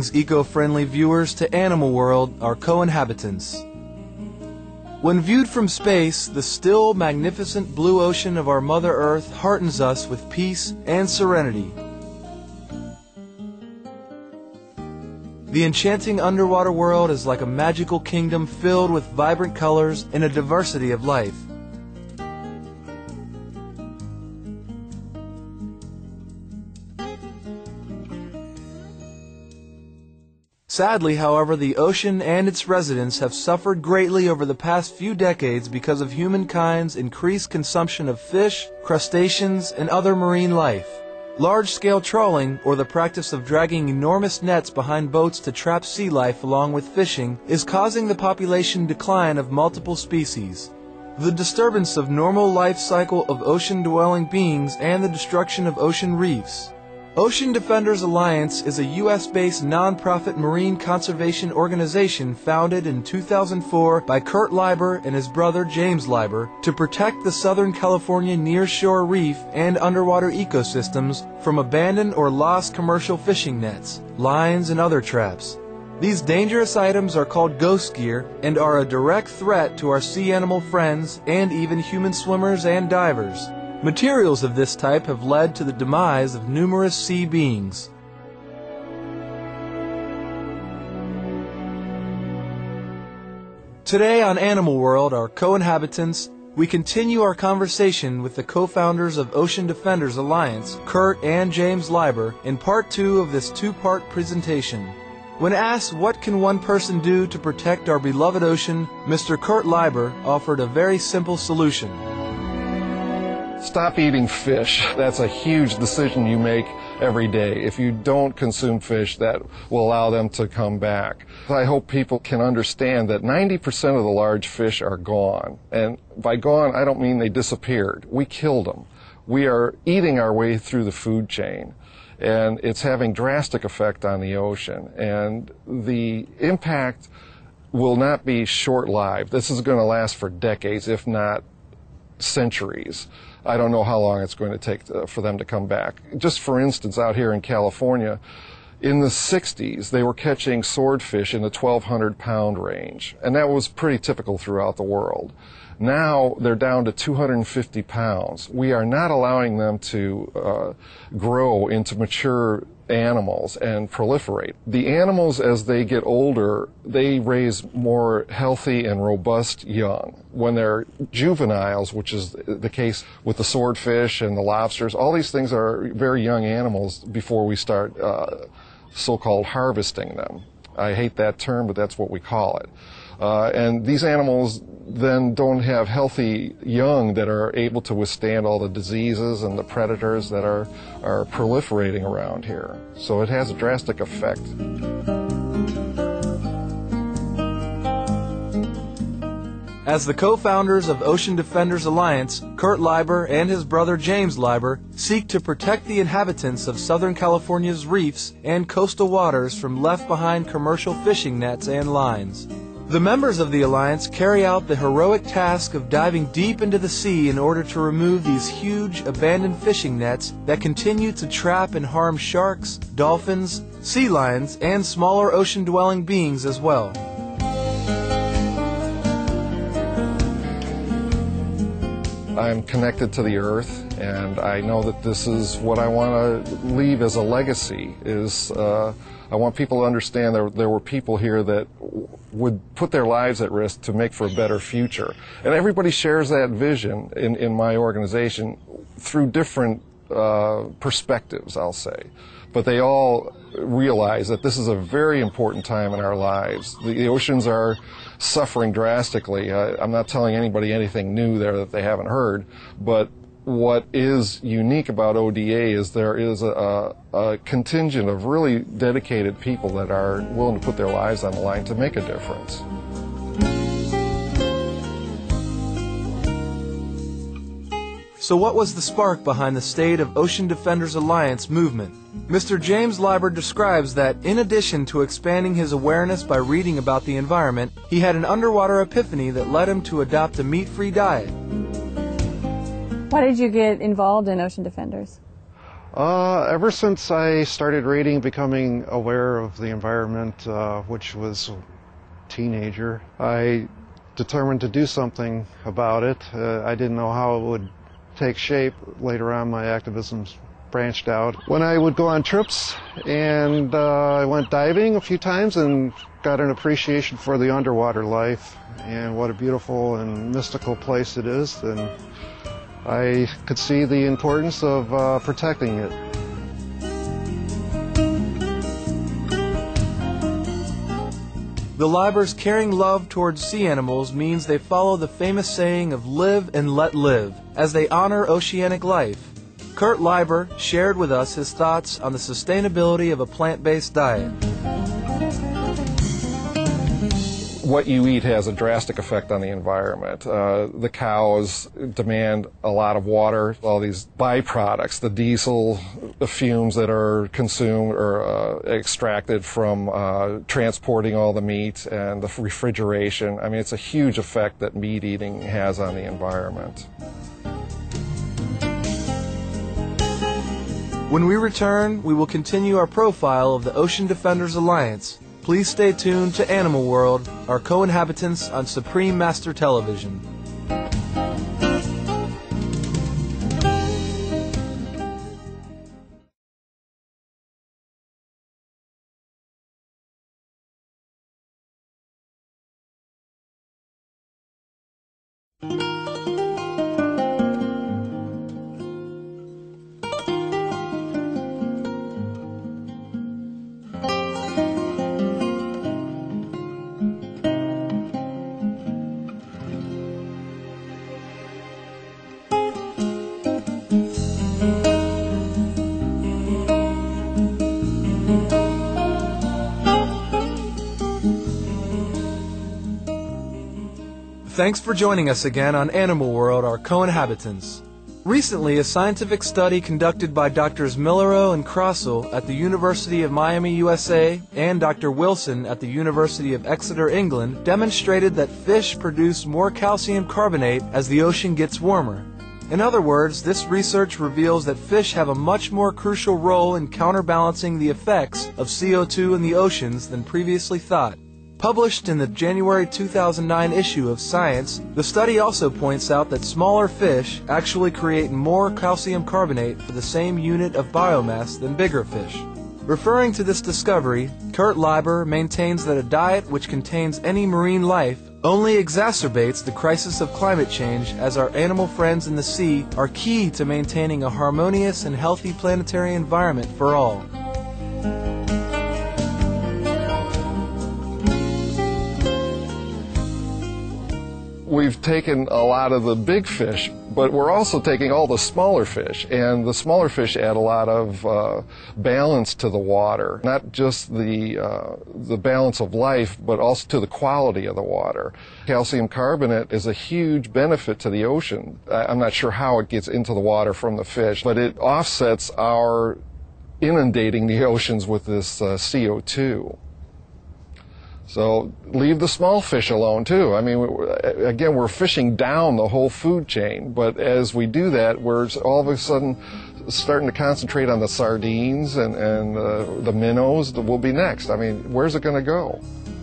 Greetings, eco-friendly viewers, to Animal World, our co-inhabitants. When viewed from space, the still, magnificent blue ocean of our Mother Earth heartens us with peace and serenity. The enchanting underwater world is like a magical kingdom filled with vibrant colors and a diversity of life. Sadly, however, the ocean and its residents have suffered greatly over the past few decades because of humankind's increased consumption of fish, crustaceans, and other marine life. Large-scale trawling, or the practice of dragging enormous nets behind boats to trap sea life along with fishing, is causing the population decline of multiple species. The disturbance of normal life cycle of ocean-dwelling beings and the destruction of ocean reefs. Ocean Defenders Alliance is a U.S.-based non-profit marine conservation organization founded in 2004 by Kurt Leiber and his brother James Leiber to protect the Southern California nearshore reef and underwater ecosystems from abandoned or lost commercial fishing nets, lines, and other traps. These dangerous items are called ghost gear and are a direct threat to our sea animal friends and even human swimmers and divers. Materials of this type have led to the demise of numerous sea beings. Today on Animal World, our co-inhabitants, we continue our conversation with the co-founders of Ocean Defenders Alliance, Kurt and James Leiber, in part 2 of this 2-part presentation. When asked what can one person do to protect our beloved ocean, Mr. Kurt Leiber offered a very simple solution. Stop eating fish. That's a huge decision you make every day. If you don't consume fish, that will allow them to come back. I hope people can understand that 90% of the large fish are gone. And by gone, I don't mean they disappeared. We killed them. We are eating our way through the food chain. And it's having drastic effect on the ocean. And the impact will not be short-lived. This is going to last for decades, if not centuries. I don't know how long it's going to take for them to come back. Just for instance, out here in California, in the 60s, they were catching swordfish in the 1,200-pound range, and that was pretty typical throughout the world. Now they're down to 250 pounds. We are not allowing them to grow into mature animals and proliferate. The animals, as they get older, they raise more healthy and robust young. When they're juveniles, which is the case with the swordfish and the lobsters, all these things are very young animals before we start so-called harvesting them. I hate that term, but that's what we call it. And these animals then don't have healthy young that are able to withstand all the diseases and the predators that are proliferating around here. So it has a drastic effect. As the co-founders of Ocean Defenders Alliance, Kurt Leiber and his brother James Leiber seek to protect the inhabitants of Southern California's reefs and coastal waters from left-behind commercial fishing nets and lines. The members of the Alliance carry out the heroic task of diving deep into the sea in order to remove these huge, abandoned fishing nets that continue to trap and harm sharks, dolphins, sea lions, and smaller ocean-dwelling beings as well. I'm connected to the earth, and I know that this is what I want to leave as a legacy. I want people to understand there were people here that would put their lives at risk to make for a better future. And everybody shares that vision in my organization through different perspectives, I'll say. But they all realize that this is a very important time in our lives. The oceans are suffering drastically. I'm not telling anybody anything new there that they haven't heard, but what is unique about ODA is there is a contingent of really dedicated people that are willing to put their lives on the line to make a difference. So what was the spark behind the State of Ocean Defenders Alliance movement? Mr. James Leiber describes that in addition to expanding his awareness by reading about the environment, he had an underwater epiphany that led him to adopt a meat-free diet. Why did you get involved in Ocean Defenders? Ever since I started reading, becoming aware of the environment, which was a teenager, I determined to do something about it. I didn't know how it would take shape. Later on, my activism branched out. When I would go on trips, and I went diving a few times and got an appreciation for the underwater life and what a beautiful and mystical place it is, and I could see the importance of protecting it. The Leibers' caring love towards sea animals means they follow the famous saying of live and let live, as they honor oceanic life. Kurt Leiber shared with us his thoughts on the sustainability of a plant-based diet. What you eat has a drastic effect on the environment. The cows demand a lot of water. All these byproducts, the diesel, the fumes that are consumed or extracted from transporting all the meat, and the refrigeration. I mean, it's a huge effect that meat eating has on the environment. When we return, we will continue our profile of the Ocean Defenders Alliance. Please stay tuned to Animal World, our co-inhabitants on Supreme Master Television. Thanks for joining us again on Animal World, our co-inhabitants. Recently, a scientific study conducted by Drs. Millero and Crossell at the University of Miami, USA, and Dr. Wilson at the University of Exeter, England, demonstrated that fish produce more calcium carbonate as the ocean gets warmer. In other words, this research reveals that fish have a much more crucial role in counterbalancing the effects of CO2 in the oceans than previously thought. Published in the January 2009 issue of Science, the study also points out that smaller fish actually create more calcium carbonate for the same unit of biomass than bigger fish. Referring to this discovery, Kurt Leiber maintains that a diet which contains any marine life only exacerbates the crisis of climate change, as our animal friends in the sea are key to maintaining a harmonious and healthy planetary environment for all. We've taken a lot of the big fish, but we're also taking all the smaller fish, and the smaller fish add a lot of balance to the water, not just the balance of life, but also to the quality of the water. Calcium carbonate is a huge benefit to the ocean. I'm not sure how it gets into the water from the fish, but it offsets our inundating the oceans with this CO2. So leave the small fish alone too. I mean, again, we're fishing down the whole food chain, but as we do that, we're all of a sudden starting to concentrate on the sardines and the minnows that will be next. I mean, where's it going to go?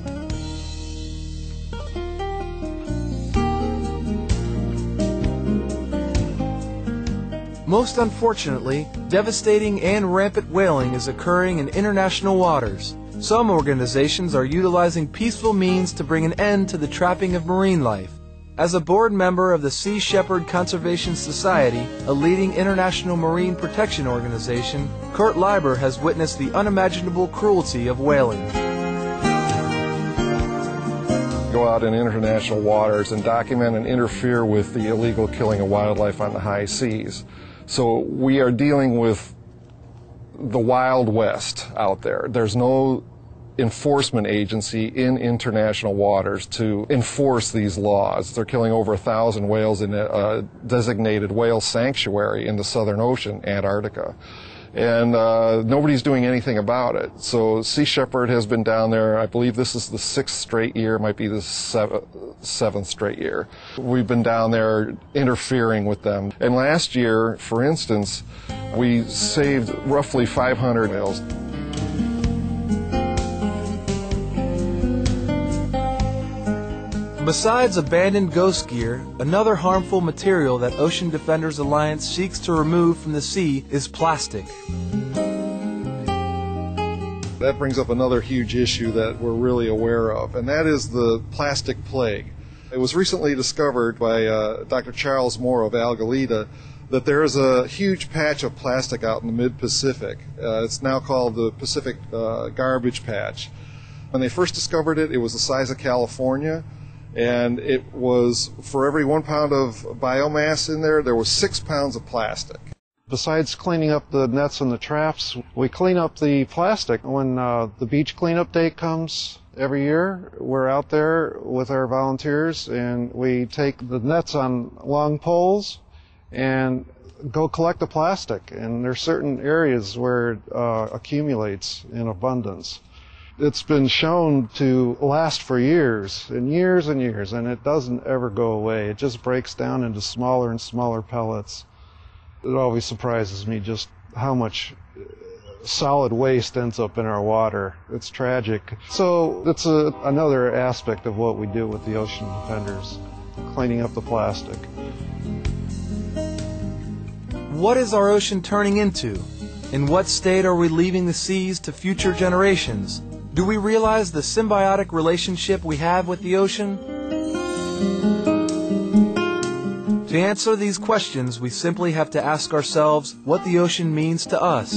Most unfortunately, devastating and rampant whaling is occurring in international waters. Some organizations are utilizing peaceful means to bring an end to the trapping of marine life. As a board member of the Sea Shepherd Conservation Society, a leading international marine protection organization, Kurt Leiber has witnessed the unimaginable cruelty of whaling. Go out in international waters and document and interfere with the illegal killing of wildlife on the high seas. So we are dealing with the Wild West out there. There's no enforcement agency in international waters to enforce these laws. They're killing over 1,000 whales in a designated whale sanctuary in the Southern Ocean, Antarctica. And nobody's doing anything about it. So Sea Shepherd has been down there. I believe this is the 6th straight year, might be the 7th straight year. We've been down there interfering with them. And last year, for instance, We saved roughly 500 whales. Besides abandoned ghost gear, another harmful material that Ocean Defenders Alliance seeks to remove from the sea is plastic. That brings up another huge issue that we're really aware of, and that is the plastic plague. It was recently discovered by Dr. Charles Moore of Algalita that there is a huge patch of plastic out in the mid-Pacific. It's now called the Pacific Garbage Patch. When they first discovered it, it was the size of California, and it was, for every 1 pound of biomass in there, there was 6 pounds of plastic. Besides cleaning up the nets and the traps, we clean up the plastic. When the beach cleanup day comes every year, we're out there with our volunteers and we take the nets on long poles and go collect the plastic. And there's certain areas where it accumulates in abundance. It's been shown to last for years and years and years, and it doesn't ever go away. It just breaks down into smaller and smaller pellets. It always surprises me just how much solid waste ends up in our water. It's tragic. So it's another aspect of what we do with the Ocean Defenders, cleaning up the plastic. What is our ocean turning into? In what state are we leaving the seas to future generations? Do we realize the symbiotic relationship we have with the ocean? To answer these questions, we simply have to ask ourselves what the ocean means to us.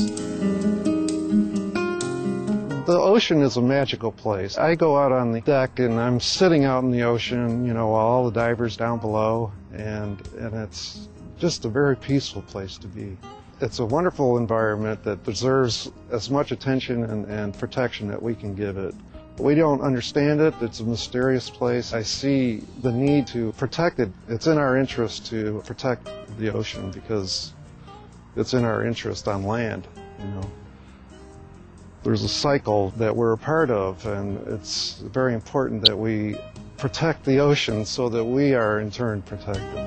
The ocean is a magical place. I go out on the deck and I'm sitting out in the ocean, while all the divers down below, and it's just a very peaceful place to be. It's a wonderful environment that deserves as much attention and protection that we can give it. We don't understand it. It's a mysterious place. I see the need to protect it. It's in our interest to protect the ocean because it's in our interest on land, There's a cycle that we're a part of, and it's very important that we protect the ocean so that we are in turn protected.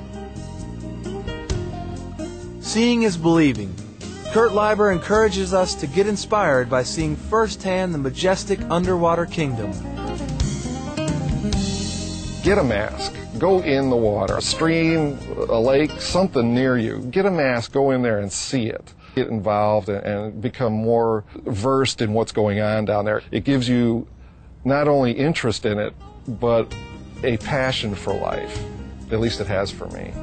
Seeing is believing. Kurt Leiber encourages us to get inspired by seeing firsthand the majestic underwater kingdom. Get a mask. Go in the water. A stream, a lake, something near you. Get a mask. Go in there and see it. Get involved and become more versed in what's going on down there. It gives you not only interest in it, but a passion for life. At least it has for me.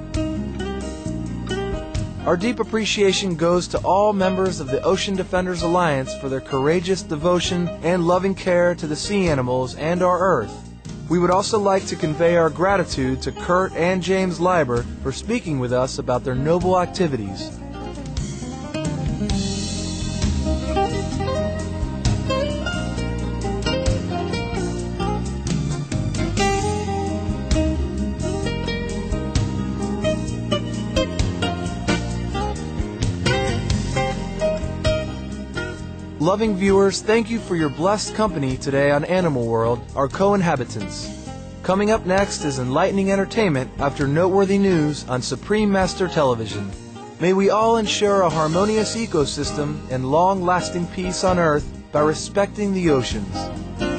Our deep appreciation goes to all members of the Ocean Defenders Alliance for their courageous devotion and loving care to the sea animals and our Earth. We would also like to convey our gratitude to Kurt and James Leiber for speaking with us about their noble activities. Loving viewers, thank you for your blessed company today on Animal World, our co-inhabitants. Coming up next is enlightening entertainment after noteworthy news on Supreme Master Television. May we all ensure a harmonious ecosystem and long-lasting peace on Earth by respecting the oceans.